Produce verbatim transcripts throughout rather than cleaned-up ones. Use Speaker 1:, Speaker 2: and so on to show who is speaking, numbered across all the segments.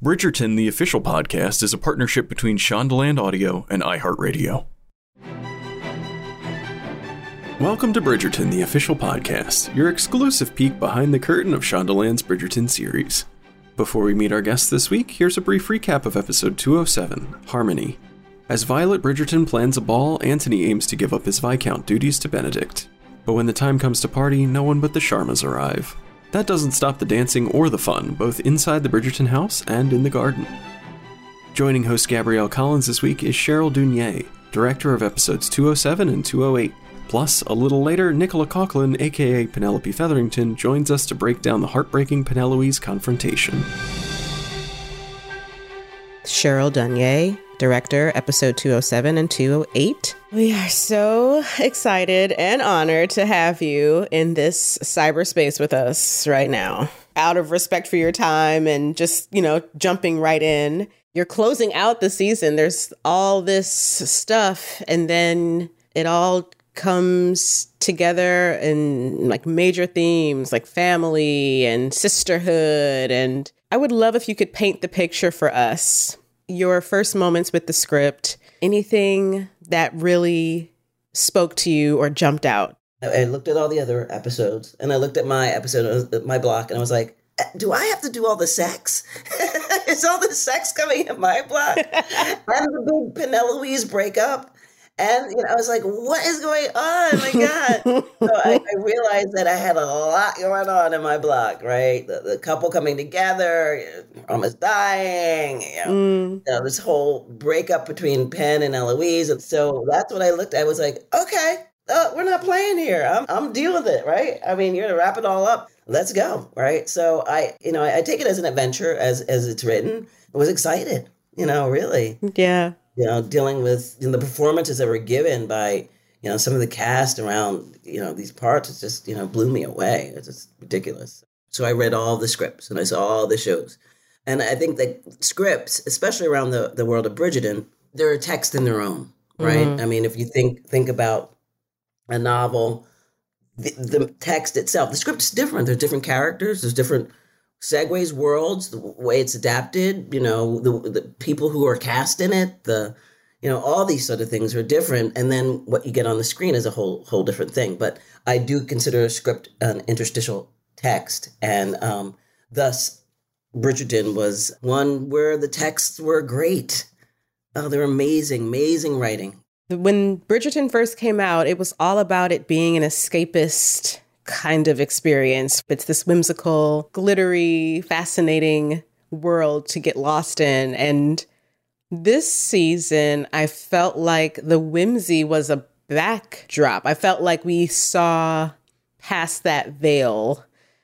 Speaker 1: Bridgerton, the official podcast, is a partnership between Shondaland Audio and iHeartRadio. Welcome to Bridgerton, the official podcast, your exclusive peek behind the curtain of Shondaland's Bridgerton series. Before we meet our guests this week, here's a brief recap of episode two oh seven, Harmony. As Violet Bridgerton plans a ball, Anthony aims to give up his Viscount duties to Benedict. But when the time comes to party, no one but the Sharmas arrive. That doesn't stop the dancing or the fun, both inside the Bridgerton house and in the garden. Joining host Gabrielle Collins this week is Cheryl Dunye, director of episodes two oh seven and two oh eight. Plus, a little later, Nicola Coughlan, aka Penelope Featherington, joins us to break down the heartbreaking Penelope's confrontation.
Speaker 2: Cheryl Dunye, director, episode two oh seven and two oh eight. We are so excited and honored to have you in this cyberspace with us right now. Out of respect for your time and just, you know, jumping right in. You're closing out the season. There's all this stuff, and then it all comes together in like major themes like family and sisterhood. And I would love if you could paint the picture for us. Your first moments with the script, anything that really spoke to you or jumped out?
Speaker 3: I looked at all the other episodes and I looked at my episode, my block, and I was like, do I have to do all the sex? Is all the sex coming in my block? And the big Penelope's breakup. And you know, I was like, what is going on? My God. So I, I realized that I had a lot going on in my block, right? The, the couple coming together, you know, almost dying, you know, mm. you know, this whole breakup between Penn and Eloise. And so that's what I looked at. I was like, okay, uh, we're not playing here. I'm, I'm dealing with it, right? I mean, you're going to wrap it all up. Let's go, right? So I, you know, I, I take it as an adventure as, as it's written. I was excited, you know, really.
Speaker 2: Yeah.
Speaker 3: You know, dealing with you know, the performances that were given by, you know, some of the cast around, you know, these parts, it just, you know, blew me away. It's just ridiculous. So I read all the scripts and I saw all the shows. And I think that scripts, especially around the, the world of Bridgerton, they're a text in their own, right? Mm-hmm. I mean, if you think think about a novel, the, the text itself, the script's different. There's different characters, there's different segues, worlds, the way it's adapted, you know, the the people who are cast in it, the, you know, all these sort of things are different. And then what you get on the screen is a whole whole different thing. But I do consider a script an interstitial text. And um, thus, Bridgerton was one where the texts were great. Oh, they're amazing, amazing writing.
Speaker 2: When Bridgerton first came out, it was all about it being an escapist kind of experience. It's this whimsical, glittery, fascinating world to get lost in. And this season, I felt like the whimsy was a backdrop. I felt like we saw past that veil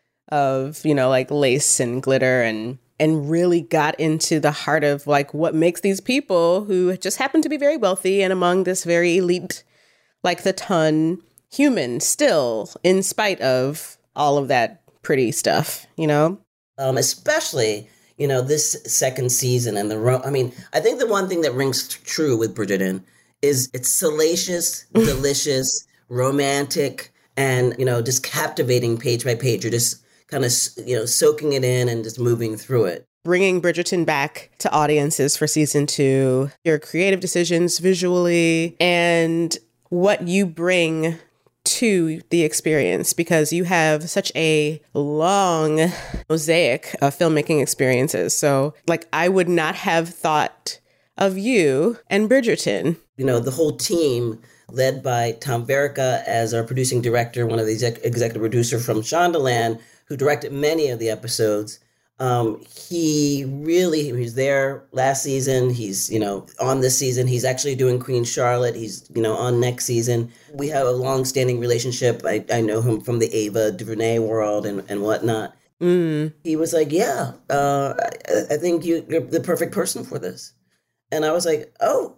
Speaker 2: of, you know, like lace and glitter and and really got into the heart of like what makes these people who just happen to be very wealthy and among this very elite, like the ton, human still, in spite of all of that pretty stuff, you know?
Speaker 3: Um, especially, you know, this second season and the, ro- I mean, I think the one thing that rings t- true with Bridgerton is it's salacious, delicious, romantic, and, you know, just captivating page by page. You're just kind of, you know, soaking it in and just moving through it.
Speaker 2: Bringing Bridgerton back to audiences for season two, your creative decisions visually, and what you bring to the experience, because you have such a long mosaic of filmmaking experiences. So like, I would not have thought of you and Bridgerton.
Speaker 3: You know, the whole team led by Tom Verica as our producing director, one of the exec- executive producer from Shondaland, who directed many of the episodes. Um, he really, he was there last season. He's, you know, on this season. He's actually doing Queen Charlotte. He's, you know, on next season. We have a long-standing relationship. I, I know him from the Ava DuVernay world and, and whatnot. Mm. He was like, yeah, uh, I, I think you, you're the perfect person for this. And I was like, oh,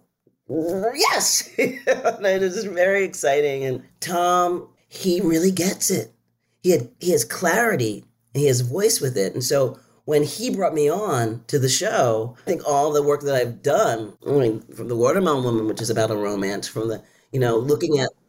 Speaker 3: yes. And it was very exciting. And Tom, he really gets it. He had, he has clarity and he has voice with it. And so when he brought me on to the show, I think all the work that I've done, I mean, from The Watermelon Woman, which is about a romance, from the, you know, looking at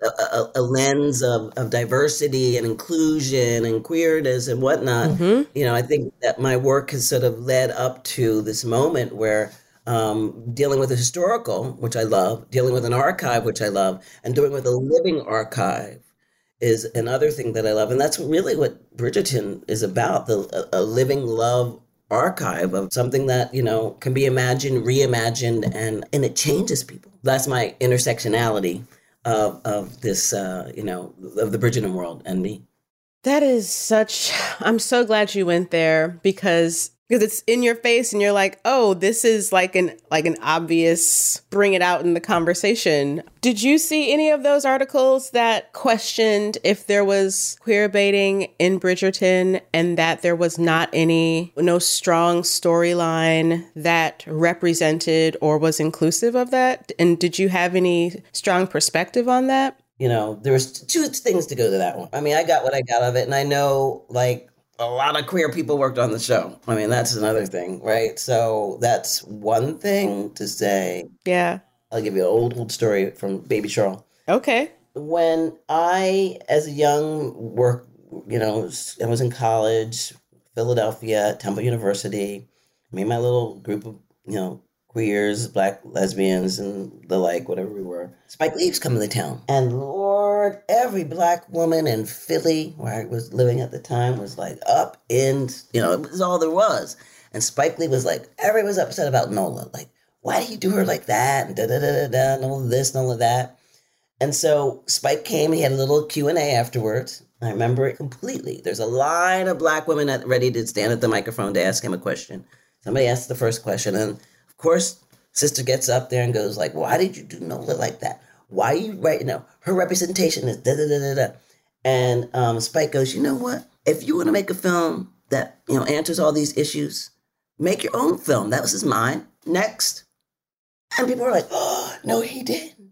Speaker 3: a, a, a lens of, of diversity and inclusion and queerness and whatnot. Mm-hmm. You know, I think that my work has sort of led up to this moment where um, dealing with a historical, which I love, dealing with an archive, which I love, and doing with a living archive is another thing that I love. And that's really what Bridgerton is about, the a, a living love archive of something that, you know, can be imagined, reimagined, and, and it changes people. That's my intersectionality of, of this, uh, you know, of the Bridgerton world and me.
Speaker 2: That is such, I'm so glad you went there because Because it's in your face and you're like, oh, this is like an like an obvious bring it out in the conversation. Did you see any of those articles that questioned if there was queer baiting in Bridgerton and that there was not any, no strong storyline that represented or was inclusive of that? And did you have any strong perspective on that?
Speaker 3: You know, there was two things to go to that one. I mean, I got what I got of it. And I know, like, a lot of queer people worked on the show. I mean, that's another thing, right? So that's one thing to say.
Speaker 2: Yeah.
Speaker 3: I'll give you an old, old story from Baby Charles.
Speaker 2: Okay.
Speaker 3: When I, as a young work, you know, I was in college, Philadelphia, Temple University, made my little group of, you know, queers, black lesbians, and the like, whatever we were. Spike Lee's coming to town. And Lord, every black woman in Philly, where I was living at the time, was like up in, you know, it was all there was. And Spike Lee was like, everybody was upset about Nola. Like, why do you do her like that? And da-da-da-da-da, and all of this and all of that. And so Spike came, he had a little Q and A afterwards. I remember it completely. There's a line of black women at, ready to stand at the microphone to ask him a question. Somebody asked the first question, and of course, sister gets up there and goes like, why did you do Nola like that? Why are you right? You know, her representation is da da da da da. And um, Spike goes, you know what? If you want to make a film that, you know, answers all these issues, make your own film. That was his mind. Next. And people were like, oh, no, he didn't.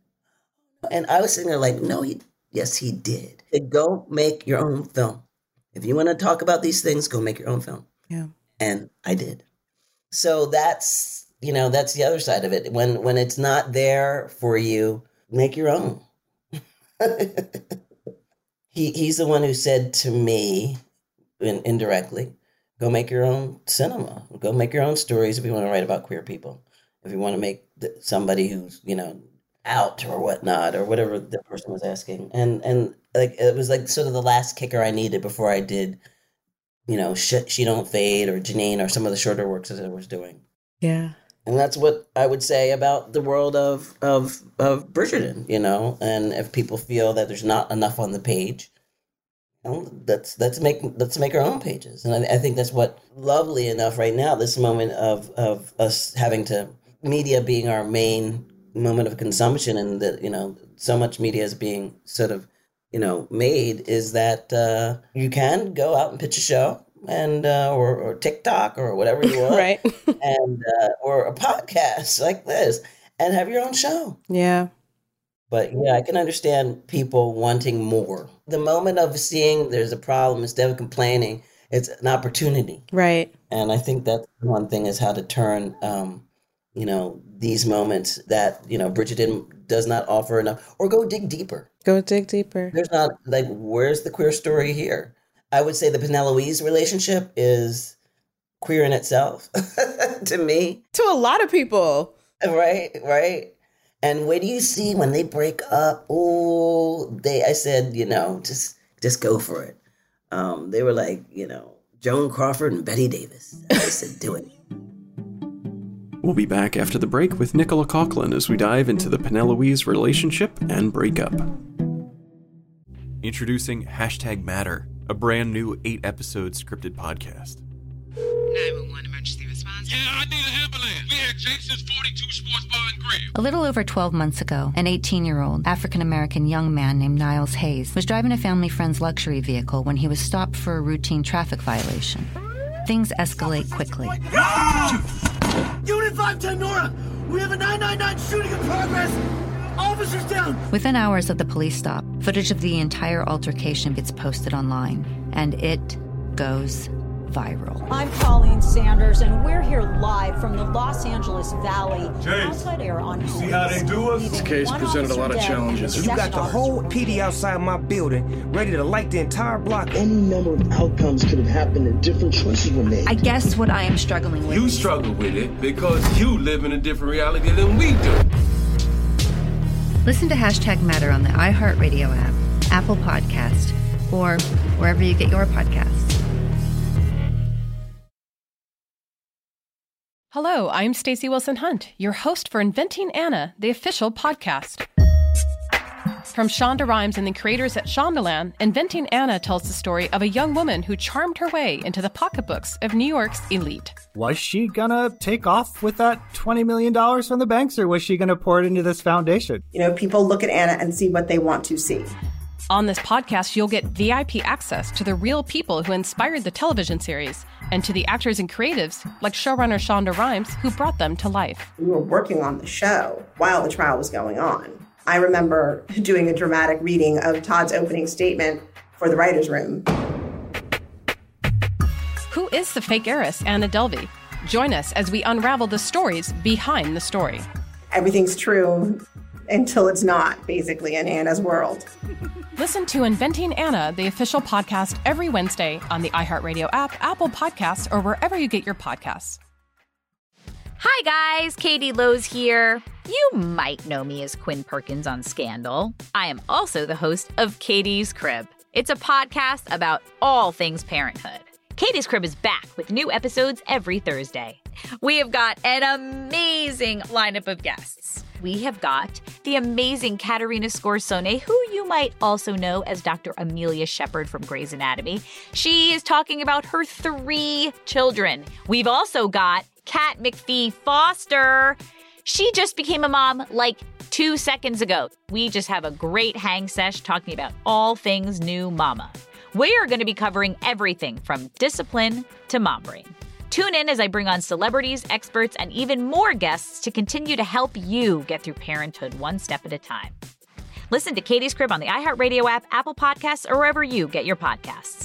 Speaker 3: And I was sitting there like, no, he, yes, he did. Go make your own film. If you want to talk about these things, go make your own film.
Speaker 2: Yeah. And
Speaker 3: I did. So that's, you know, that's the other side of it. When when it's not there for you, make your own. he he's the one who said to me, in, indirectly, go make your own cinema. Go make your own stories if you want to write about queer people. If you want to make the, somebody who's, you know, out or whatnot or whatever the person was asking. And and like it was like sort of the last kicker I needed before I did, you know, She, she Don't Fade or Janine or some of the shorter works that I was doing.
Speaker 2: Yeah.
Speaker 3: And that's what I would say about the world of, of of Bridgerton, you know. And if people feel that there's not enough on the page, you know, let's let's make let's make our own pages. And I, I think that's what lovely enough right now. This moment of of us having to media being our main moment of consumption, and that, you know, so much media is being sort of, you know, made, is that uh, you can go out and pitch a show. And uh, or, or TikTok or whatever you want,
Speaker 2: right?
Speaker 3: and uh, or a podcast like this, and have your own show.
Speaker 2: Yeah.
Speaker 3: But yeah, I can understand people wanting more. The moment of seeing there's a problem, instead of complaining, it's an opportunity,
Speaker 2: right?
Speaker 3: And I think that's one thing, is how to turn, um, you know, these moments that, you know, Bridgerton does not offer enough, or go dig deeper.
Speaker 2: Go dig deeper.
Speaker 3: There's not, like, where's the queer story here? I would say the Peneloe's relationship is queer in itself, to me.
Speaker 2: To a lot of people.
Speaker 3: Right, right. And what do you see when they break up? Oh, they, I said, you know, just just go for it. Um, they were like, you know, Joan Crawford and Bette Davis. I said, do it.
Speaker 1: We'll be back after the break with Nicola Coughlan as we dive into the Peneloe's relationship and breakup. Introducing Hashtag Matter, a brand new eight-episode scripted podcast.
Speaker 4: nine one one emergency response.
Speaker 5: Yeah, I need an ambulance. We had Jason's forty-two Sports Bar and Grill.
Speaker 6: A little over twelve months ago, an eighteen-year-old African-American young man named Niles Hayes was driving a family friend's luxury vehicle when he was stopped for a routine traffic violation. Things escalate quickly.
Speaker 7: Unit five ten Nora! We have a nine nine nine shooting in progress! Officers down!
Speaker 6: Within hours of the police stop, footage of the entire altercation gets posted online, and it goes viral.
Speaker 8: I'm Colleen Sanders, and we're here live from the Los Angeles Valley.
Speaker 5: James,
Speaker 8: outside air on
Speaker 5: you see how they do us?
Speaker 9: This case presented a lot of challenges.
Speaker 10: You got the whole P D outside my building, ready to light the entire block.
Speaker 11: Any number of outcomes could have happened and different choices were made.
Speaker 6: I guess what I am struggling with.
Speaker 5: You struggle with it because you live in a different reality than we do.
Speaker 6: Listen to Hashtag Matter on the iHeartRadio app, Apple Podcast, or wherever you get your podcasts.
Speaker 12: Hello, I'm Stacey Wilson Hunt, your host for Inventing Anna, the official podcast. From Shonda Rhimes and the creators at Shondaland, Inventing Anna tells the story of a young woman who charmed her way into the pocketbooks of New York's elite.
Speaker 13: Was she gonna take off with that twenty million dollars from the banks, or was she gonna pour it into this foundation?
Speaker 14: You know, people look at Anna and see what they want to see.
Speaker 12: On this podcast, you'll get V I P access to the real people who inspired the television series and to the actors and creatives like showrunner Shonda Rhimes who brought them to life.
Speaker 14: We were working on the show while the trial was going on. I remember doing a dramatic reading of Todd's opening statement for the writer's room.
Speaker 12: Who is the fake heiress, Anna Delvey? Join us as we unravel the stories behind the story.
Speaker 14: Everything's true until it's not, basically, in Anna's world.
Speaker 12: Listen to Inventing Anna, the official podcast, every Wednesday on the iHeartRadio app, Apple Podcasts, or wherever you get your podcasts.
Speaker 15: Hi guys, Katie Lowe's here. You might know me as Quinn Perkins on Scandal. I am also the host of Katie's Crib. It's a podcast about all things parenthood. Katie's Crib is back with new episodes every Thursday. We have got an amazing lineup of guests. We have got the amazing Katerina Scorsone, who you might also know as Doctor Amelia Shepard from Grey's Anatomy. She is talking about her three children. We've also got Kat McPhee Foster. She just became a mom like two seconds ago. We just have a great hang sesh talking about all things new mama. We are going to be covering everything from discipline to mom brain. Tune in as I bring on celebrities, experts, and even more guests to continue to help you get through parenthood one step at a time. Listen to Katie's Crib on the iHeartRadio app, Apple Podcasts, or wherever you get your podcasts.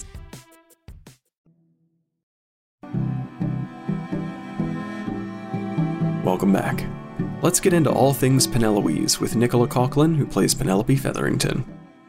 Speaker 1: Welcome back. Let's get into all things Peneloise with Nicola Coughlan, who plays Penelope Featherington.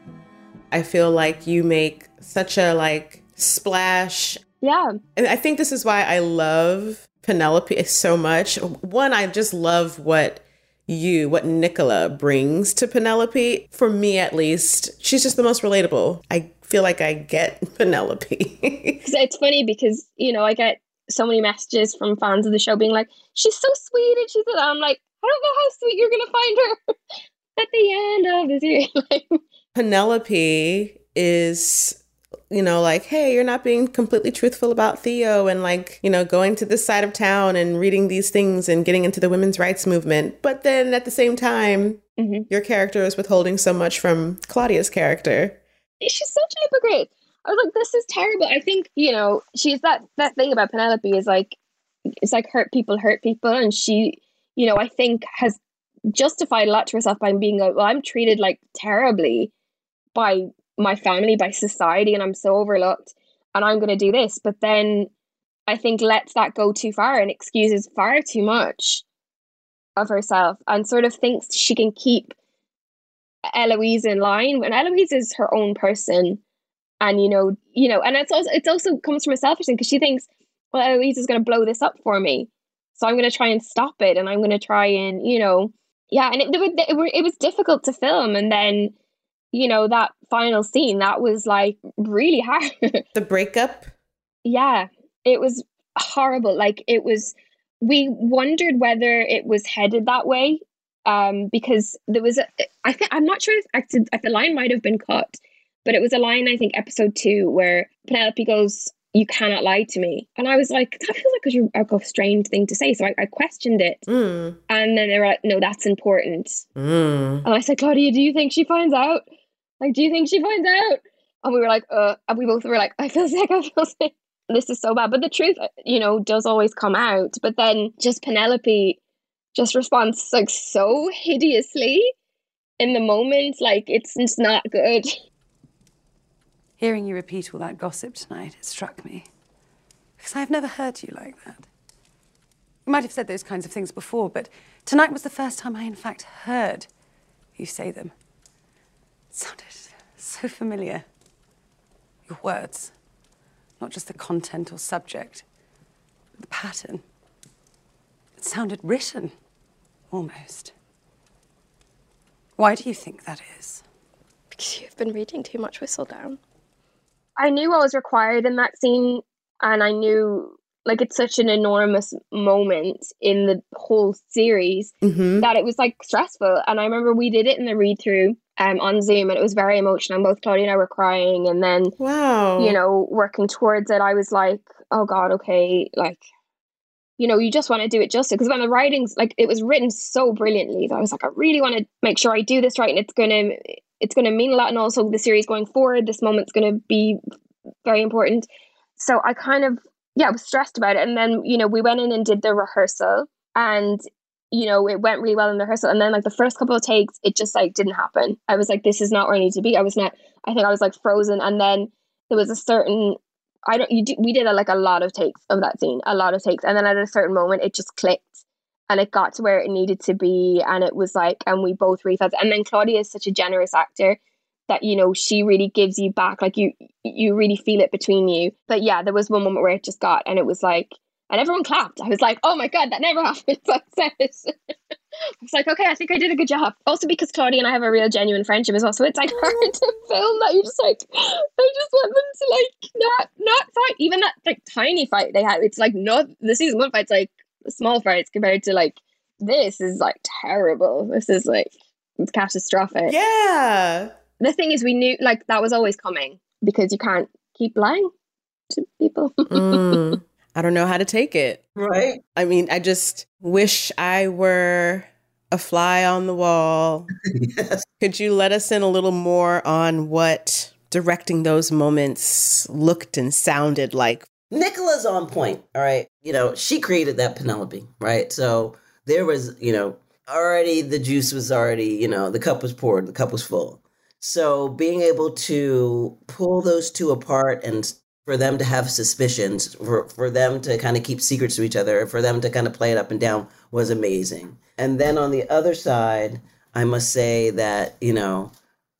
Speaker 2: I feel like you make such a like splash.
Speaker 16: Yeah.
Speaker 2: And I think this is why I love Penelope so much. One, I just love what you, what Nicola brings to Penelope. For me, at least, she's just the most relatable. I feel like I get Penelope.
Speaker 16: It's funny because, you know, I get so many messages from fans of the show being like, she's so sweet. And she's, I'm like, I don't know how sweet you're going to find her at the end of the series.
Speaker 2: Penelope is, you know, like, hey, you're not being completely truthful about Theo, and like, you know, going to this side of town and reading these things and getting into the women's rights movement. But then at the same time, mm-hmm. your character is withholding so much from Claudia's character.
Speaker 16: She's such a hypocrite. I was like, this is terrible. I think, you know, she's that, that thing about Penelope is like, it's like hurt people hurt people. And she, you know, I think has justified a lot to herself by being like, well, I'm treated like terribly by my family, by society, and I'm so overlooked, and I'm going to do this. But then I think lets that go too far and excuses far too much of herself and sort of thinks she can keep Eloise in line when Eloise is her own person. And, you know, you know, and it's also, it also comes from a selfish thing because she thinks, well, Eloise is going to blow this up for me. So I'm going to try and stop it. And I'm going to try and, you know, yeah. And it, it, it, it was difficult to film. And then, you know, that final scene, that was like really hard.
Speaker 2: The breakup?
Speaker 16: Yeah, it was horrible. Like it was, we wondered whether it was headed that way um, because there was, a, I think, I'm not sure if, if the line might have been cut, but it was a line, I think, episode two, where Penelope goes, you cannot lie to me. And I was like, that feels like a, a strange thing to say. So I, I questioned it. Mm. And then they were like, no, that's important. Mm. And I said, Claudia, do you think she finds out? Like, do you think she finds out? And we were like, uh, and we both were like, I feel sick, I feel sick. This is so bad. But the truth, you know, does always come out. But then just Penelope just responds like so hideously in the moment. Like, it's, it's not good.
Speaker 17: Hearing you repeat all that gossip tonight, it struck me. Because I've never heard you like that. You might have said those kinds of things before, but tonight was the first time I, in fact, heard you say them. It sounded so familiar. Your words. Not just the content or subject, but the pattern. It sounded written, almost. Why do you think that is?
Speaker 16: Because you've been reading too much Whistledown. I knew what was required in that scene, and I knew, like, it's such an enormous moment in the whole series
Speaker 2: mm-hmm.
Speaker 16: that it was, like, stressful. And I remember we did it in the read-through um, on Zoom, and it was very emotional. And both Claudia and I were crying, and then,
Speaker 2: wow,
Speaker 16: you know, working towards it, I was like, oh, God, okay, like, you know, you just want to do it justice. Because when the writing's, like, it was written so brilliantly that I was like, I really want to make sure I do this right, and it's going to... it's going to mean a lot, and also the series going forward, this moment's going to be very important. So I kind of, yeah, was stressed about it. And then, you know, we went in and did the rehearsal, and, you know, it went really well in the rehearsal. And then, like, the first couple of takes, it just, like, didn't happen. I was like, this is not where I need to be. I was not, I think I was, like, frozen. And then there was a certain, I don't, you do, we did, a, like, a lot of takes of that scene, a lot of takes. And then at a certain moment, it just clicked. And it got to where it needed to be. And it was like, and we both really felt it. And then Claudia is such a generous actor that, you know, she really gives you back. Like, you you really feel it between you. But yeah, there was one moment where it just got, and it was like, and everyone clapped. I was like, oh my God, that never happens. I was like, okay, I think I did a good job. Also because Claudia and I have a real genuine friendship as well. So it's like hard to film that. You're just like, I just want them to like, not, not fight. Even that like tiny fight they had, it's like, not, the season one fight's like, small fights compared to like this is like terrible. This is like it's catastrophic.
Speaker 2: Yeah.
Speaker 16: The thing is, we knew like that was always coming because you can't keep lying to people.
Speaker 2: mm, I don't know how to take it.
Speaker 3: Right.
Speaker 2: I mean, I just wish I were a fly on the wall.
Speaker 3: Yes.
Speaker 2: Could you let us in a little more on what directing those moments looked and sounded like?
Speaker 3: Nicola's on point, all right? You know, she created that Penelope, right? So there was, you know, already the juice was already, you know, the cup was poured, the cup was full. So being able to pull those two apart and for them to have suspicions, for, for them to kind of keep secrets to each other, for them to kind of play it up and down was amazing. And then on the other side, I must say that, you know,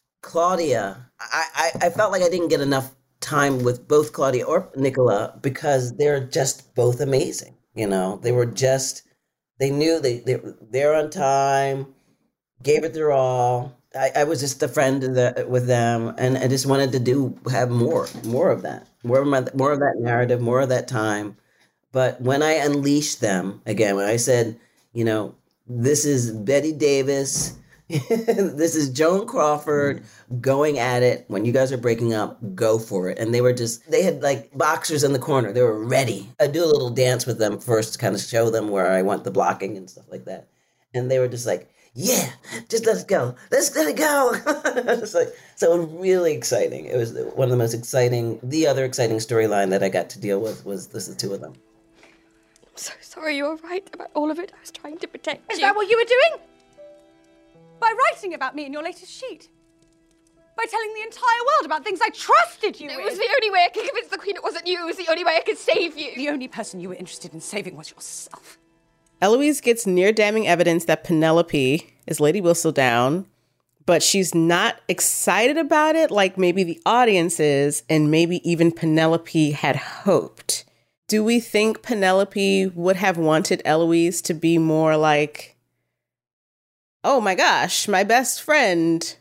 Speaker 3: Claudia, I, I, I felt like I didn't get enough time with both Claudia or Nicola because they're just both amazing. You know, they were just, they knew they, they they're on time, gave it their all. I, I was just a friend of the, with them, and I just wanted to do have more, more of that, more of my, more of that narrative, more of that time. But when I unleashed them again, when I said, you know, this is Betty Davis, this is Joan Crawford going at it. When you guys are breaking up, go for it. And they were just, they had like boxers in the corner. They were ready. I do a little dance with them first to kind of show them where I want the blocking and stuff like that. And they were just like, yeah, just let it go. Let's let it go. It's like, so really exciting. It was one of the most exciting, the other exciting storyline that I got to deal with was this, the two of them.
Speaker 16: I'm so sorry, you're right about all of it. I was trying to protect
Speaker 17: Is
Speaker 16: you.
Speaker 17: that what you were doing? By writing about me in your latest sheet? By telling the entire world about things I trusted you
Speaker 16: It
Speaker 17: with?
Speaker 16: was the only way I could convince the Queen it wasn't you. It was the only way I could save you.
Speaker 17: The only person you were interested in saving was yourself.
Speaker 2: Eloise gets near damning evidence that Penelope is Lady Whistledown, but she's not excited about it like maybe the audience is, and maybe even Penelope had hoped. Do we think Penelope would have wanted Eloise to be more like, oh my gosh, my best friend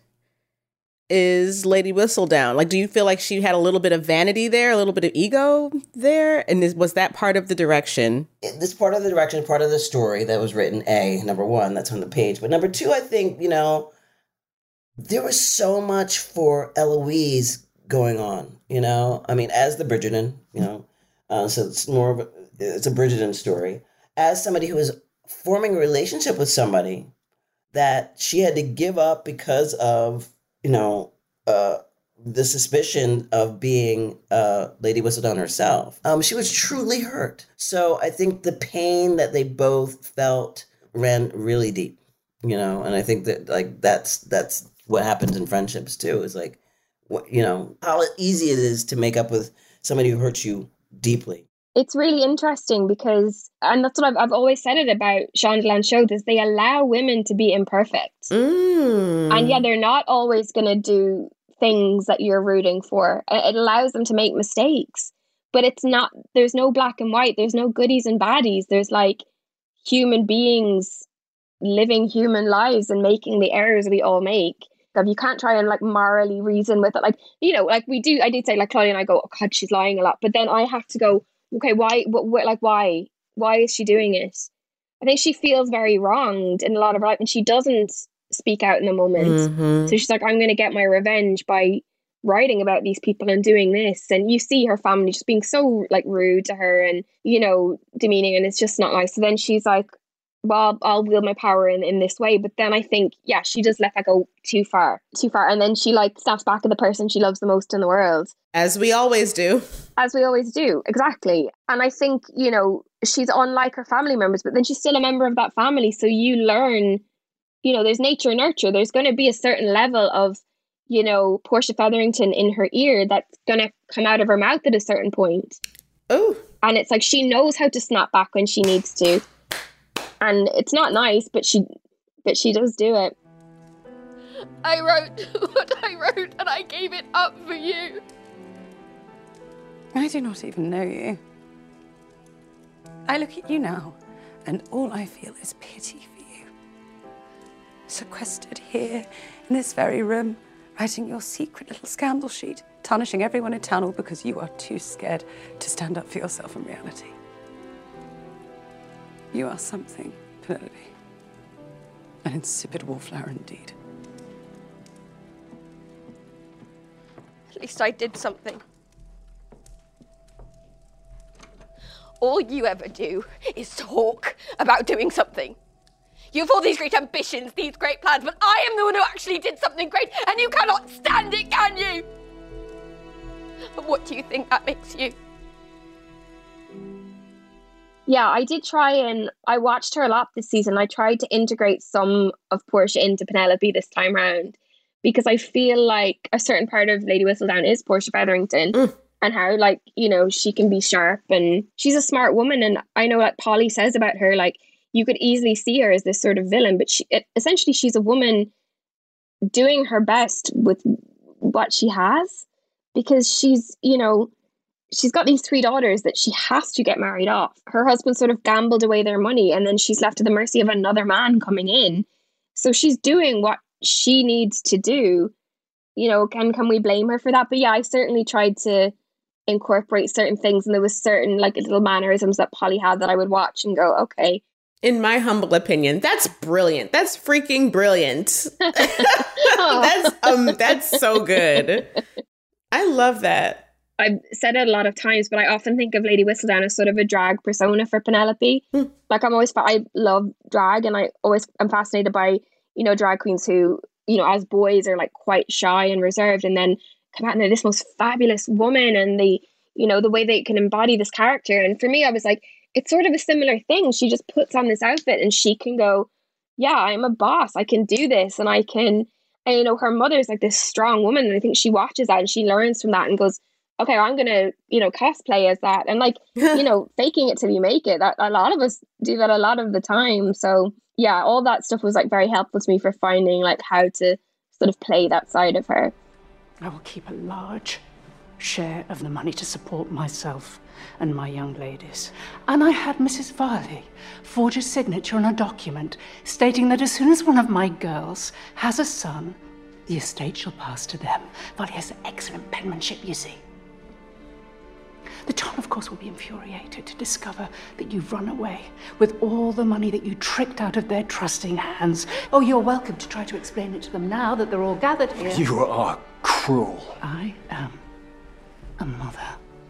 Speaker 2: is Lady Whistledown? Like, do you feel like she had a little bit of vanity there, a little bit of ego there? And is, was that part of the direction?
Speaker 3: This part of the direction, part of the story that was written, A, number one, that's on the page. But number two, I think, you know, there was so much for Eloise going on, you know? I mean, as the Bridgerton, you know, uh, so it's more of a, it's a Bridgerton story. As somebody who is forming a relationship with somebody that she had to give up because of, you know, uh, the suspicion of being uh, Lady Whistledown herself. Um, she was truly hurt. So I think the pain that they both felt ran really deep, you know, and I think that like that's that's what happens in friendships too, is like, what, you know, how easy it is to make up with somebody who hurts you deeply.
Speaker 16: it's really interesting because, and that's what I've, I've always said it about Shondaland shows, is they allow women to be imperfect.
Speaker 2: Mm.
Speaker 16: And yeah, they're not always going to do things that you're rooting for. It allows them to make mistakes, but it's not, there's no black and white. There's no goodies and baddies. There's like human beings living human lives and making the errors we all make. You can't try and like morally reason with it. Like, you know, like we do, I did say like Claudia and I go, oh God, she's lying a lot. But then I have to go, okay, why, what, what, like, why, why is she doing it? I think she feels very wronged in a lot of her life and she doesn't speak out in the moment.
Speaker 2: Mm-hmm.
Speaker 16: So she's like, I'm going to get my revenge by writing about these people and doing this. And you see her family just being so like rude to her and, you know, demeaning, and it's just not nice. So then she's like, well, I'll wield my power in, in this way. But then I think, yeah, she just let that go too far, too far. And then she like snaps back at the person she loves the most in the world.
Speaker 2: As we always do.
Speaker 16: As we always do. Exactly. And I think, you know, she's unlike her family members, but then she's still a member of that family. So you learn, you know, there's nature and nurture. There's going to be a certain level of, you know, Portia Featherington in her ear that's going to come out of her mouth at a certain point.
Speaker 2: Oh.
Speaker 16: And it's like she knows how to snap back when she needs to. And it's not nice, but she but she does do it.
Speaker 18: I wrote what I wrote and I gave it up for you.
Speaker 17: I do not even know you. I look at you now, and all I feel is pity for you. Sequestered here, in this very room, writing your secret little scandal sheet, tarnishing everyone in town all because you are too scared to stand up for yourself in reality. You are something, Penelope. An insipid wallflower indeed.
Speaker 18: At least I did something. All you ever do is talk about doing something. You have all these great ambitions, these great plans, but I am the one who actually did something great, and you cannot stand it, can you? And what do you think that makes you?
Speaker 16: Yeah, I did try and I watched her a lot this season. I tried to integrate some of Portia into Penelope this time round because I feel like a certain part of Lady Whistledown is Portia Featherington mm. and how, like, you know, she can be sharp and she's a smart woman. And I know, like Polly says about her, like, you could easily see her as this sort of villain, but she, it, essentially she's a woman doing her best with what she has because she's, you know, she's got these three daughters that she has to get married off. Her husband sort of gambled away their money and then she's left to the mercy of another man coming in. So she's doing what she needs to do. You know, can can we blame her for that? But yeah, I certainly tried to incorporate certain things and there was certain like little mannerisms that Polly had that I would watch and go, okay.
Speaker 2: In my humble opinion, that's brilliant. That's freaking brilliant. that's um that's so good. I love that.
Speaker 16: I've said it a lot of times, but I often think of Lady Whistledown as sort of a drag persona for Penelope. Mm. Like I'm always, I love drag and I always am fascinated by, you know, drag queens who, you know, as boys are like quite shy and reserved and then come out into this most fabulous woman and the, you know, the way they can embody this character. And for me, I was like, it's sort of a similar thing. She just puts on this outfit and she can go, yeah, I'm a boss. I can do this and I can, and you know, her mother's like this strong woman. And I think she watches that and she learns from that and goes, okay, I'm going to, you know, cosplay as that. And like, you know, faking it till you make it. That, a lot of us do that a lot of the time. So yeah, all that stuff was like very helpful to me for finding like how to sort of play that side of her.
Speaker 19: I will keep a large share of the money to support myself and my young ladies. And I had Missus Varley forge a signature on a document stating that as soon as one of my girls has a son, the estate shall pass to them. Varley has excellent penmanship, you see. The town, of course, will be infuriated to discover that you've run away with all the money that you tricked out of their trusting hands. Oh, you're welcome to try to explain it to them now that they're all gathered here.
Speaker 9: You are cruel.
Speaker 19: I am a mother.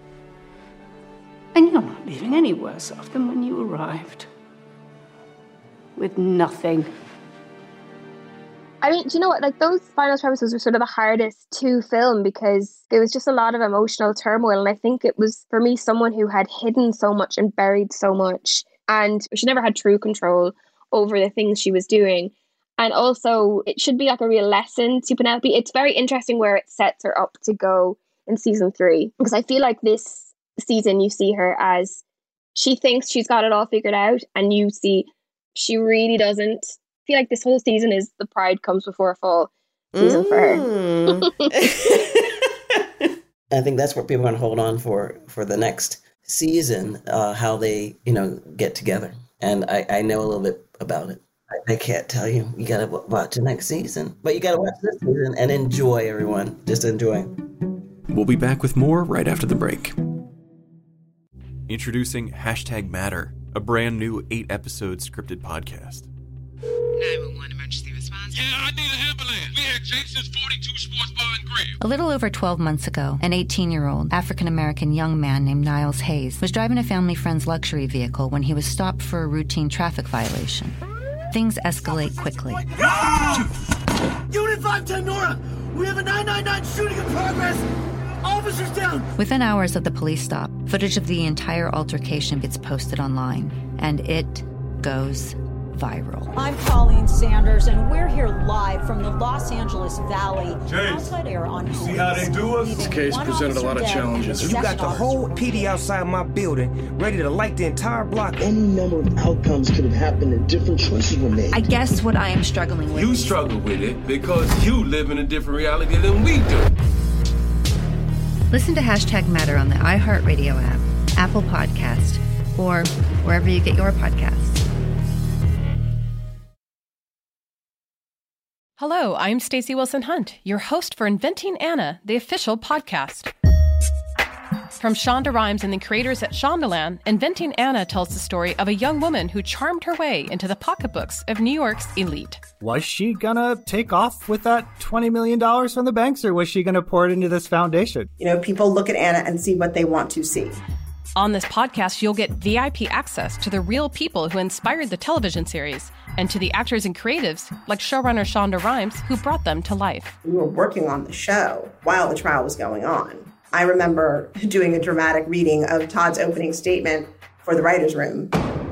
Speaker 19: And you're not leaving any worse off than when you arrived. With nothing.
Speaker 16: I mean, do you know what? Like, those final episodes were sort of the hardest to film because there was just a lot of emotional turmoil. And I think it was, for me, someone who had hidden so much and buried so much. And she never had true control over the things she was doing. And also, it should be like a real lesson to Penelope. It's very interesting where it sets her up to go in season three. Because I feel like this season, you see her as she thinks she's got it all figured out, and you see she really doesn't. I feel like this whole season is the pride comes before a fall season mm. for her.
Speaker 3: I think that's what people are going to hold on for for the next season, uh, how they, you know, get together. And I, I know a little bit about it. I, I can't tell you. You got to watch the next season. But you got to watch this season and enjoy, everyone. Just enjoy.
Speaker 1: We'll be back with more right after the break. Introducing Hashtag Matter, a brand new eight-episode scripted podcast.
Speaker 4: nine one one emergency response.
Speaker 5: Yeah, I need an ambulance. We had Jason's forty-two Sports Bar and Grill.
Speaker 6: A little over twelve months ago, an eighteen-year-old African-American young man named Niles Hayes was driving a family friend's luxury vehicle when he was stopped for a routine traffic violation. Things escalate quickly.
Speaker 7: Unit five ten Nora, we have a nine nine nine shooting in progress. Officers down!
Speaker 6: Within hours of the police stop, footage of the entire altercation gets posted online, and it goes viral.
Speaker 8: I'm Colleen Sanders, and we're here live from the Los Angeles Valley.
Speaker 20: Chase,
Speaker 8: outside air on
Speaker 20: you see how they do us?
Speaker 10: This case presented a lot of challenges. You got the whole P D outside my building, ready to light the entire block.
Speaker 11: Any number of outcomes could have happened and different choices were made.
Speaker 6: I guess what I am struggling with.
Speaker 20: You struggle with it because you live in a different reality than we do.
Speaker 6: Listen to Hashtag Matter on the iHeartRadio app, Apple Podcast, or wherever you get your podcasts.
Speaker 12: Hello, I'm Stacey Wilson Hunt, your host for Inventing Anna, the official podcast. From Shonda Rhimes and the creators at Shondaland, Inventing Anna tells the story of a young woman who charmed her way into the pocketbooks of New York's elite.
Speaker 13: Was she gonna take off with that twenty million dollars from the banks, or was she gonna pour it into this foundation?
Speaker 14: You know, people look at Anna and see what they want to see.
Speaker 12: On this podcast, you'll get V I P access to the real people who inspired the television series and to the actors and creatives like showrunner Shonda Rhimes who brought them to life.
Speaker 14: We were working on the show while the trial was going on. I remember doing a dramatic reading of Todd's opening statement for the writer's room.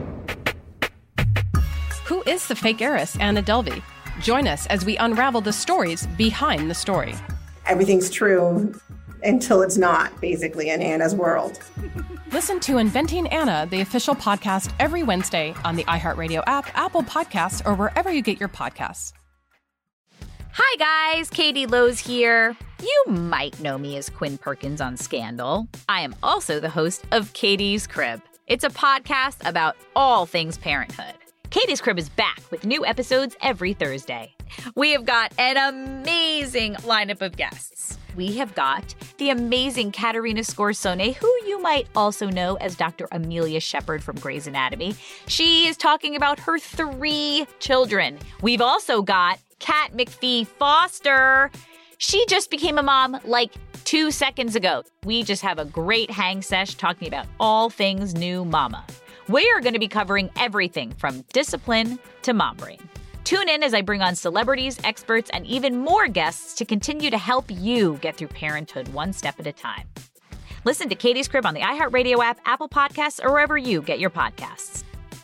Speaker 12: Who is the fake heiress, Anna Delvey? Join us as we unravel the stories behind the story.
Speaker 14: Everything's true until it's not, basically, in Anna's world.
Speaker 12: Listen to Inventing Anna, the official podcast, every Wednesday on the iHeartRadio app, Apple Podcasts, or wherever you get your podcasts.
Speaker 15: Hi guys, Katie Lowe's here. You might know me as Quinn Perkins on Scandal. I am also the host of Katie's Crib. It's a podcast about all things parenthood. Katie's Crib is back with new episodes every Thursday. We have got an amazing lineup of guests. We have got the amazing Katerina Scorsone, who you might also know as Doctor Amelia Shepard from Grey's Anatomy. She is talking about her three children. We've also got Kat McPhee Foster. She just became a mom like two seconds ago. We just have a great hang sesh talking about all things new mama. We are going to be covering everything from discipline to mom brain. Tune in as I bring on celebrities, experts, and even more guests to continue to help you get through parenthood one step at a time. Listen to Katie's Crib on the iHeartRadio app, Apple Podcasts, or wherever you get your podcasts.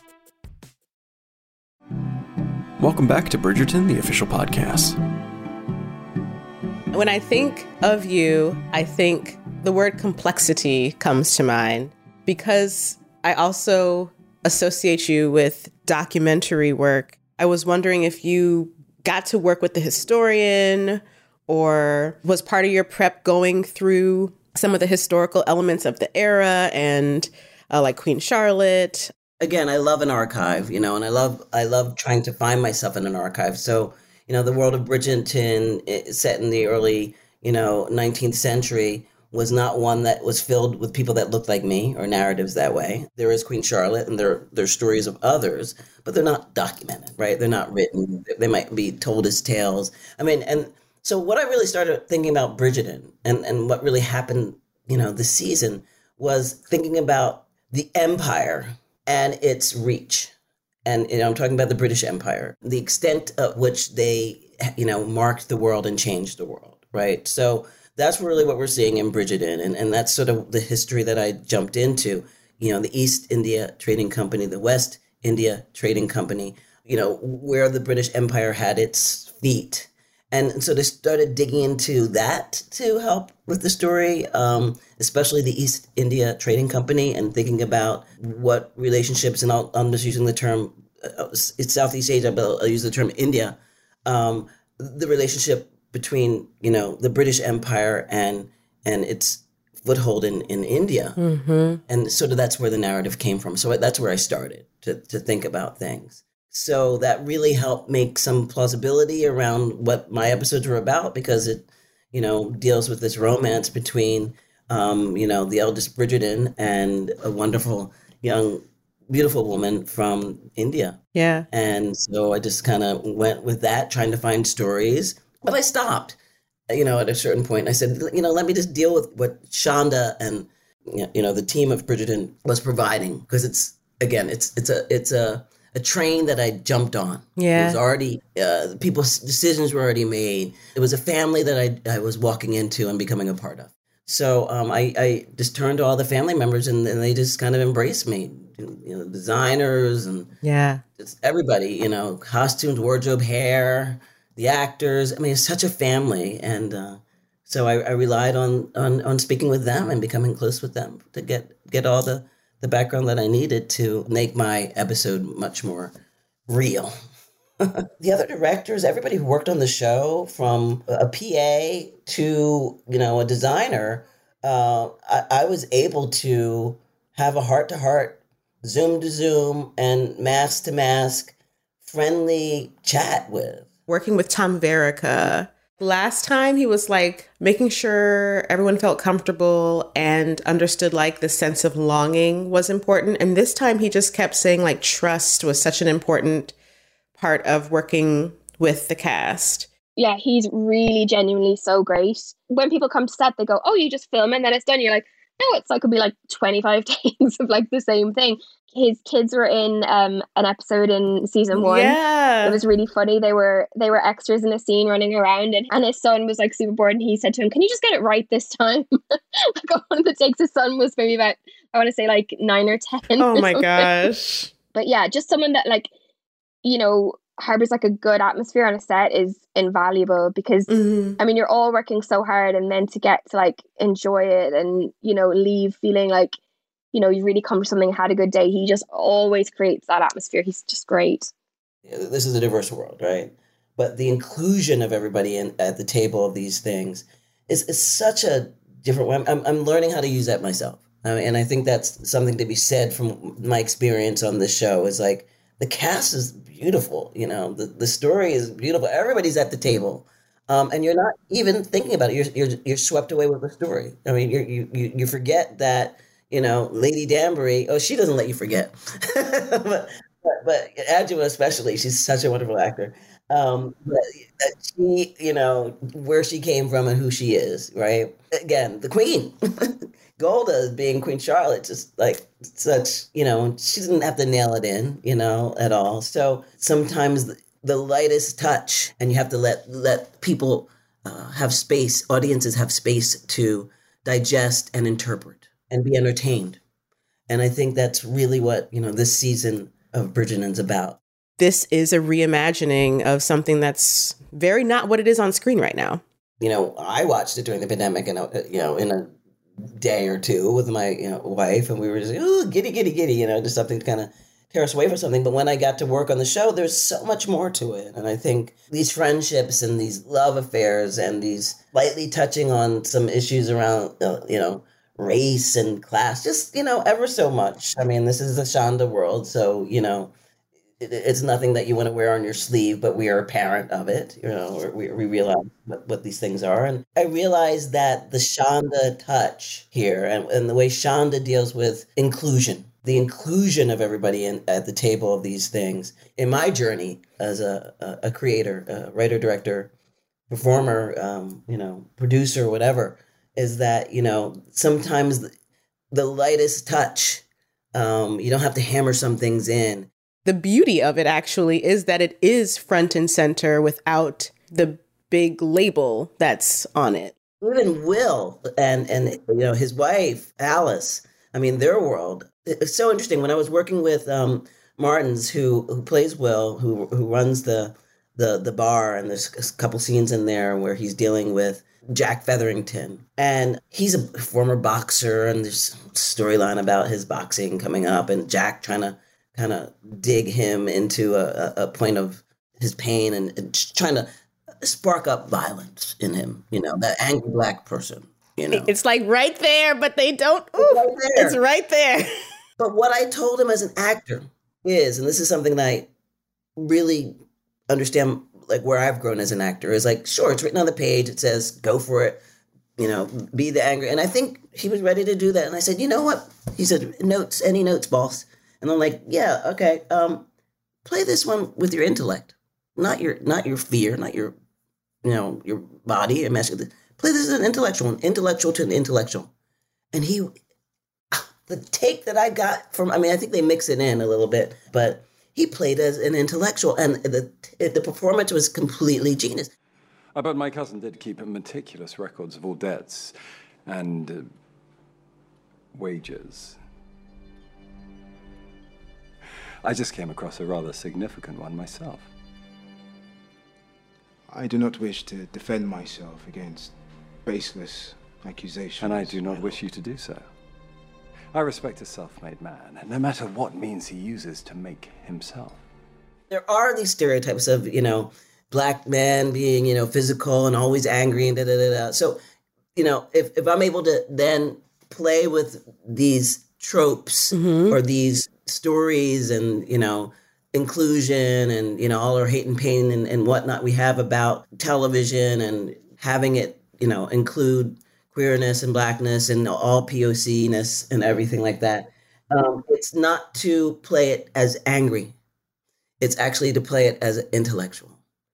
Speaker 1: Welcome back to Bridgerton, the official podcast.
Speaker 2: When I think of you, I think the word complexity comes to mind because I also associate you with documentary work. I was wondering if you got to work with the historian or was part of your prep going through some of the historical elements of the era and uh, like Queen Charlotte.
Speaker 3: Again, I love an archive, you know, and I love I love trying to find myself in an archive. So, you know, the world of Bridgerton set in the early, you know, nineteenth century was not one that was filled with people that looked like me or narratives that way. There is Queen Charlotte and there there's stories of others, but they're not documented, right? They're not written. They might be told as tales. I mean, and so what I really started thinking about Bridgerton and, and what really happened, you know, this season was thinking about the empire and its reach. And, you know, I'm talking about the British Empire, the extent of which they, you know, marked the world and changed the world, right? So that's really what we're seeing in Bridgerton. And, and that's sort of the history that I jumped into, you know, the East India Trading Company, the West India Trading Company, you know, where the British Empire had its feet. And so they started digging into that to help with the story, um, especially the East India Trading Company, and thinking about what relationships, and I'll, I'm just using the term, uh, it's Southeast Asia, but I'll use the term India, um, the relationship between, you know, the British Empire and and its foothold in, in India.
Speaker 2: Mm-hmm.
Speaker 3: And sort of that's where the narrative came from. So that's where I started to, to think about things. So that really helped make some plausibility around what my episodes were about, because it, you know, deals with this romance between, um, you know, the eldest Bridgerton and a wonderful young, beautiful woman from India.
Speaker 2: Yeah.
Speaker 3: And so I just kind of went with that, trying to find stories, but I stopped, you know, at a certain point. I said, you know, let me just deal with what Shonda and, you know, the team of Bridgerton was providing, because it's, again, it's, it's a, it's a, a train that I jumped on.
Speaker 2: Yeah.
Speaker 3: It was already, uh, people's decisions were already made. It was a family that I, I was walking into and becoming a part of. So um, I, I just turned to all the family members, and, and they just kind of embraced me. You know, designers and
Speaker 2: yeah,
Speaker 3: just everybody, you know, costumes, wardrobe, hair, the actors. I mean, it's such a family. And uh, so I, I relied on, on on speaking with them and becoming close with them to get, get all the, the background that I needed to make my episode much more real. The other directors, everybody who worked on the show, from a P A to, you know, a designer, uh, I, I was able to have a heart-to-heart, Zoom to Zoom, and mask to mask, friendly chat with.
Speaker 2: Working with Tom Verica, last time he was like making sure everyone felt comfortable and understood like the sense of longing was important. And this time he just kept saying like trust was such an important part of working with the cast.
Speaker 16: Yeah, he's really genuinely so great. When people come to set, they go, oh, you just film and then it's done. You're like, no, it's like, could be like twenty-five days of like the same thing. His kids were in um, an episode in season one.
Speaker 2: Yeah.
Speaker 16: It was really funny. They were they were extras in a scene running around, and, and his son was like super bored, and he said to him, can you just get it right this time? Like one of the takes, his son was maybe about, I want to say like nine or ten.
Speaker 2: Oh
Speaker 16: or
Speaker 2: my
Speaker 16: something.
Speaker 2: gosh.
Speaker 16: But yeah, just someone that like, you know, harbors like a good atmosphere on a set is invaluable, because
Speaker 2: mm-hmm.
Speaker 16: I mean, you're all working so hard, and then to get to like enjoy it and, you know, leave feeling like, you know, you really come to something, had a good day. He just always creates that atmosphere. He's just great.
Speaker 3: This is a diverse world, right? But the inclusion of everybody in, at the table of these things is, is such a different way. I'm, I'm learning how to use that myself. I mean, and I think that's something to be said from my experience on this show, is like, the cast is beautiful. You know, the, the story is beautiful. Everybody's at the table. Um, and you're not even thinking about it. You're, you're, you're swept away with the story. I mean, you're, you, you, you forget that, you know, Lady Danbury, oh, she doesn't let you forget. but, but, but Adjua especially, she's such a wonderful actor. Um, but she, you know, where she came from and who she is, right? Again, the queen. Golda being Queen Charlotte, just like such, you know, she didn't have to nail it in, you know, at all. So sometimes the, the lightest touch, and you have to let, let people uh, have space, audiences have space to digest and interpret and be entertained. And I think that's really what, you know, this season of Bridgerton's about.
Speaker 2: This is a reimagining of something that's very not what it is on screen right now.
Speaker 3: You know, I watched it during the pandemic, and, uh, you know, in a day or two with my, you know, wife, and we were just like, oh, giddy, giddy, giddy, you know, just something to kind of tear us away from something. But when I got to work on the show, there's so much more to it. And I think these friendships and these love affairs and these lightly touching on some issues around, uh, you know, race and class, just, you know, ever so much. I mean, this is the Shonda world, so, you know, it, it's nothing that you want to wear on your sleeve, but we are a parent of it, you know, we, we realize what, what these things are. And I realized that the Shonda touch here, and, and the way Shonda deals with inclusion, the inclusion of everybody in, at the table of these things, in my journey as a, a, a creator, a writer, director, performer, um, you know, producer, whatever, is that, you know, sometimes the, the lightest touch, um, you don't have to hammer some things in.
Speaker 2: The beauty of it actually is that it is front and center without the big label that's on it.
Speaker 3: Even Will and, and you know, his wife, Alice, I mean, their world. It's so interesting. When I was working with um, Martins, who who plays Will, who who runs the the the bar, and there's a couple scenes in there where he's dealing with Jack Featherington, and he's a former boxer, and there's a storyline about his boxing coming up, and Jack trying to kind of dig him into a, a point of his pain, and, and trying to spark up violence in him, you know, that angry black person, you know.
Speaker 2: It's like right there, but they don't. Ooh, it's, right there. It's right there.
Speaker 3: But what I told him as an actor is, and this is something that I really understand, like where I've grown as an actor, is like, sure, it's written on the page. It says, go for it, you know, be the angry. And I think he was ready to do that. And I said, you know what? He said, notes, any notes, boss. And I'm like, yeah, okay. Um, play this one with your intellect, not your, not your fear, not your, you know, your body. And play this as an intellectual, an intellectual to an intellectual. And he, the take that I got from, I mean, I think they mix it in a little bit, but he played as an intellectual, and the the performance was completely genius.
Speaker 9: I bet my cousin did keep meticulous records of all debts and uh, wages. I just came across a rather significant one myself.
Speaker 21: I do not wish to defend myself against baseless accusations.
Speaker 9: And I do not wish you to do so. I respect a self-made man, no matter what means he uses to make himself.
Speaker 3: There are these stereotypes of, you know, black men being, you know, physical and always angry and da da da da. So, you know, if, if I'm able to then play with these tropes mm-hmm. or these stories and, you know, inclusion and, you know, all our hate and pain and, and whatnot we have about television, and having it, you know, include queerness and blackness and all P O C-ness and everything like that. Um, it's not to play it as angry. It's actually to play it as intellectual.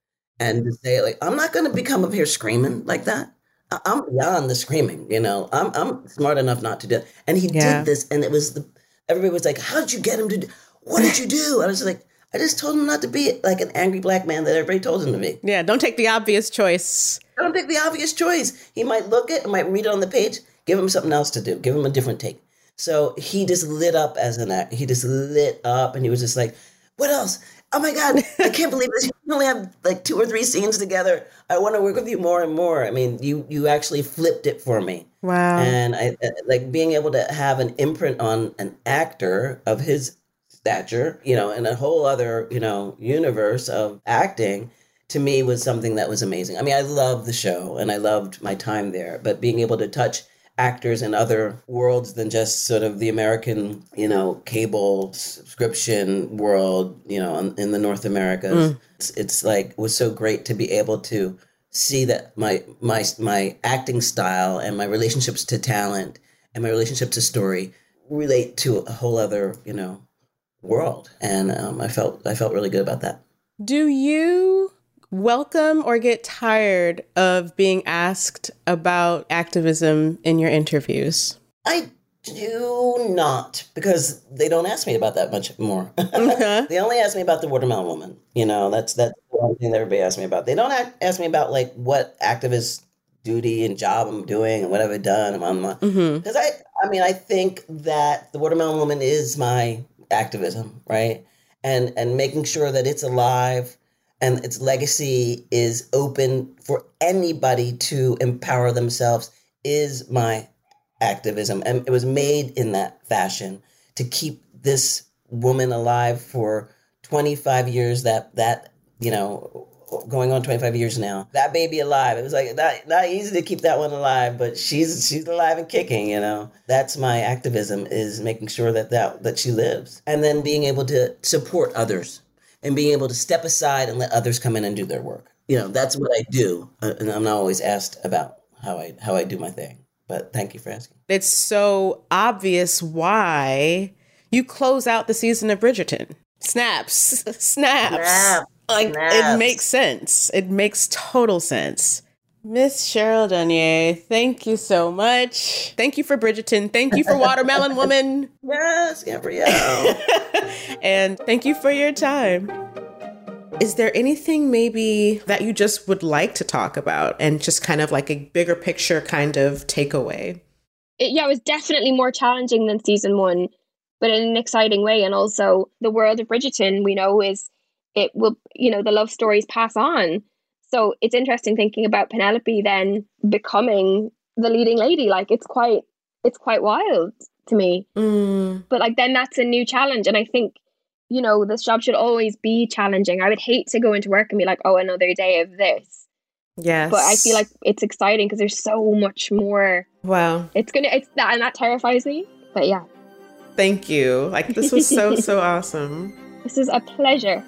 Speaker 3: And to say, like, I'm not going to become up here screaming like that. I- I'm beyond the screaming, you know. I'm I'm smart enough not to do it. And he yeah. did this, and it was, the everybody was like, how did you get him to do, what did you do? I was like, I just told him not to be like an angry black man that everybody told him to be.
Speaker 2: Yeah, don't take the obvious choice.
Speaker 3: Don't take the obvious choice. He might look it, might read it on the page, give him something else to do, give him a different take. So he just lit up as an actor. He just lit up, and he was just like, what else? Oh my God, I can't believe this. You only have like two or three scenes together. I want to work with you more and more. I mean, you you actually flipped it for me.
Speaker 2: Wow.
Speaker 3: And I like being able to have an imprint on an actor of his stature, you know, in a whole other, you know, universe of acting, to me was something that was amazing. I mean, I loved the show and I loved my time there, but being able to touch actors in other worlds than just sort of the American, you know, cable subscription world, you know, in, in the North Americas, mm. it's, it's like, it was so great to be able to see that my, my, my acting style and my relationships to talent and my relationship to story relate to a whole other, you know, world. And um, I felt, I felt really good about that.
Speaker 2: Do you welcome or get tired of being asked about activism in your interviews?
Speaker 3: I do not, because they don't ask me about that much more. Uh-huh. They only ask me about the Watermelon Woman. You know, that's that's the one thing that everybody asks me about. They don't ask, ask me about like what activist duty and job I'm doing and what have I done. Because mm-hmm. I, I mean, I think that the Watermelon Woman is my activism, right? And and making sure that it's alive and its legacy is open for anybody to empower themselves is my activism. And it was made in that fashion to keep this woman alive for twenty-five years, that, that you know, going on twenty-five years now. That baby alive. It was like not, not easy to keep that one alive, but she's she's alive and kicking, you know. That's my activism, is making sure that, that, that she lives. And then being able to support others. And being able to step aside and let others come in and do their work. You know, that's what I do. And I'm not always asked about how I how I do my thing. But thank you for asking.
Speaker 2: It's so obvious why you close out the season of Bridgerton. Snaps. Snaps.
Speaker 3: Snaps.
Speaker 2: Like,
Speaker 3: Snaps.
Speaker 2: It makes sense. It makes total sense. Miss Cheryl Dunye, thank you so much. Thank you for Bridgerton. Thank you for Watermelon Woman.
Speaker 3: Yes, Gabrielle.
Speaker 2: And thank you for your time. Is there anything maybe that you just would like to talk about and just kind of like a bigger picture kind of takeaway?
Speaker 16: It, yeah, it was definitely more challenging than season one, but in an exciting way. And also the world of Bridgerton, we know, is it will, you know, the love stories pass on. So it's interesting thinking about Penelope then becoming the leading lady. Like it's quite, it's quite wild to me.
Speaker 2: Mm.
Speaker 16: But like, then that's a new challenge. And I think, you know, this job should always be challenging. I would hate to go into work and be like, oh, another day of this.
Speaker 2: Yes.
Speaker 16: But I feel like it's exciting because there's so much more.
Speaker 2: Wow.
Speaker 16: It's going to, it's that, and that terrifies me. But yeah.
Speaker 2: Thank you. Like, this was so, so awesome.
Speaker 16: This is a pleasure.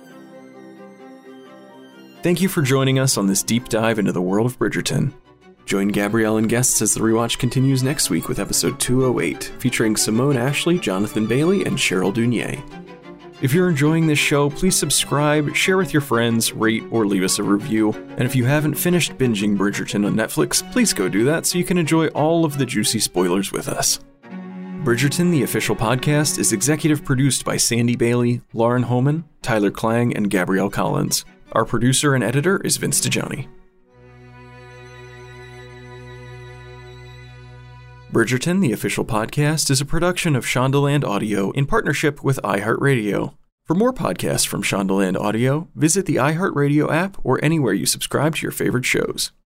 Speaker 1: Thank you for joining us on this deep dive into the world of Bridgerton. Join Gabrielle and guests as the rewatch continues next week with episode two oh eight, featuring Simone Ashley, Jonathan Bailey, and Cheryl Dunier. If you're enjoying this show, please subscribe, share with your friends, rate, or leave us a review. And if you haven't finished binging Bridgerton on Netflix, please go do that so you can enjoy all of the juicy spoilers with us. Bridgerton, the official podcast, is executive produced by Sandy Bailey, Lauren Holman, Tyler Klang, and Gabrielle Collins. Our producer and editor is Vince DeJohnny. Bridgerton, the official podcast, is a production of Shondaland Audio in partnership with iHeartRadio. For more podcasts from Shondaland Audio, visit the iHeartRadio app or anywhere you subscribe to your favorite shows.